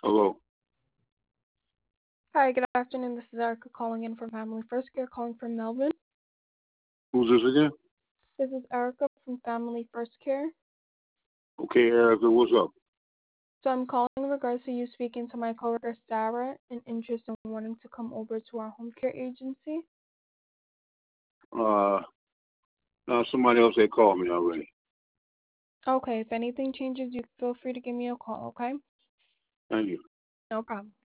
Hello. Hi, good afternoon. This is Erica calling in from Family First Care, calling from Melbourne. Who's this again? This is Erica from Family First Care. Okay, Erica, what's up? So I'm calling in regards to you speaking to my coworker Sarah in interest in wanting to come over to our home care agency. Uh, Somebody else had called me already. Okay, if anything changes, you feel free to give me a call, okay? Thank you. No problem.